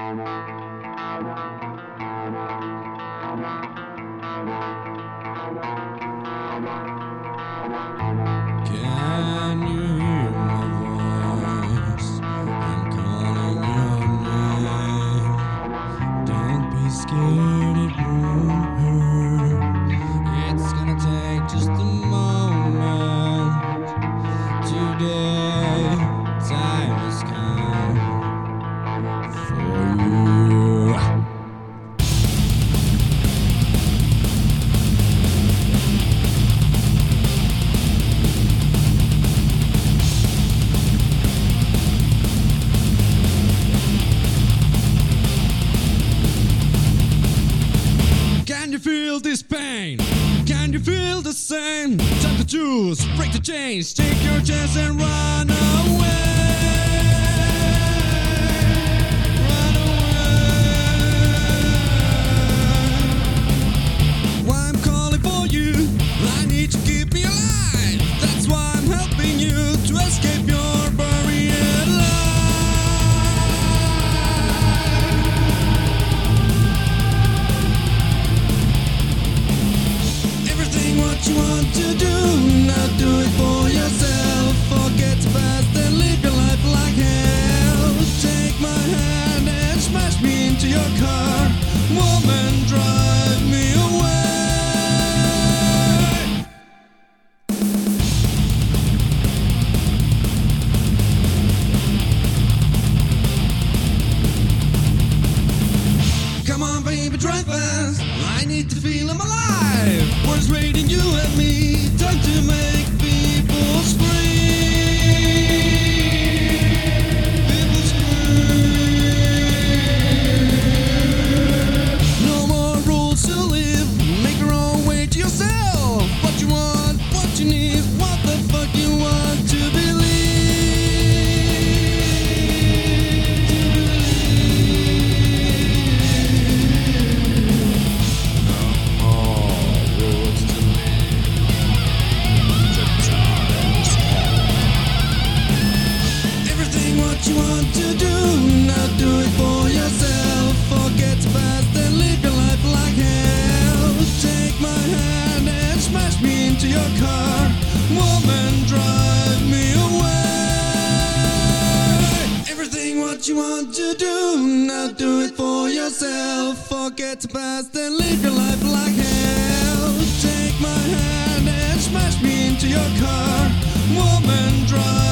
Can you hear my voice? I'm calling your name. Don't be scared, it won't hurt. It's gonna take just a moment. Today, time has come for you. Can you feel this pain? Can you feel the same? Time to choose, break the chains, take your chance and run away. Run away. Why I'm calling for you? I need to keep me alive. That's why I'm helping you to escape your buried life. What you want to do, now do it for yourself. Forget the past and live your life like hell. Take my hand and smash me into your car. Woman, drive me away. Come on, baby, drive fast. I need to feel I'm alive. What's waiting you and me? Time to make people scream. People scream. No more rules to live. Make your own way to yourself. What you want, what you need, what the fuck you want to believe. What you want to do, now do it for yourself. Forget the past and live your life like hell. Take my hand and smash me into your car. Woman, drive me away. Everything what you want to do, now do it for yourself. Forget the past and live your life like hell. Take my hand and smash me into your car. Woman, drive